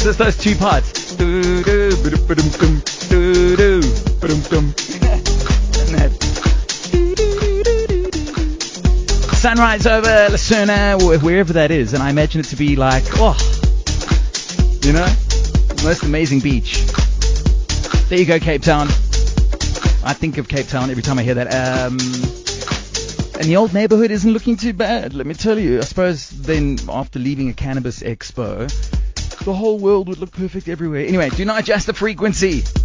just those two parts. Sunrise over Lasuna, wherever that is, and I imagine it to be like, the most amazing beach. There you go, Cape Town. I think of Cape Town every time I hear that. And the old neighborhood isn't looking too bad, let me tell you. I suppose then after leaving a cannabis expo, the whole world would look perfect everywhere. Anyway, do not adjust the frequency.